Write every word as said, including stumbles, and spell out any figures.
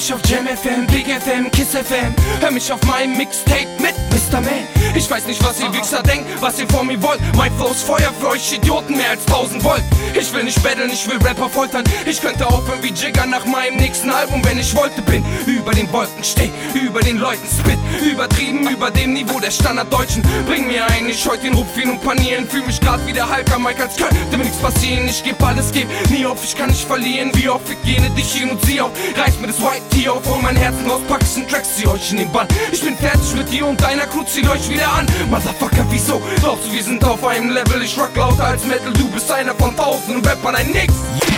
mich auf Jam F M, Big F M, Kiss F M. Hör mich auf meinem Mixtape mit Mister Man. Ich weiß nicht, was ihr Wichser denkt, was ihr von mir wollt. Mein Flow ist Feuer für euch Idioten, mehr als tausend Volt. Ich will nicht battlen, ich will Rapper foltern. Ich könnte aufhören wie Jigger nach meinem nächsten Album, wenn ich wollte. Bin über den Wolken, steh über den Leuten, spit übertrieben, über dem Niveau der Standarddeutschen. Bring mir ein, ich heut den Rupfin und panieren. Fühl mich grad wie der Hulk, Mike, als könnte mir nichts passieren. Ich geb alles, geb nie auf, ich kann nicht verlieren. Wie oft ich gene dich hin und sie auf. Reiß mir das White Tee auf, hol mein Herzen raus, pack es in Tracks, zieh euch in den Bann. Ich bin fertig mit dir und deiner Crew, zieht euch wieder an. Motherfucker, wieso? Glaubst du, wir sind auf einem Level? Ich rock lauter als Metal, du bist einer von tausend Rappern, ein Nix.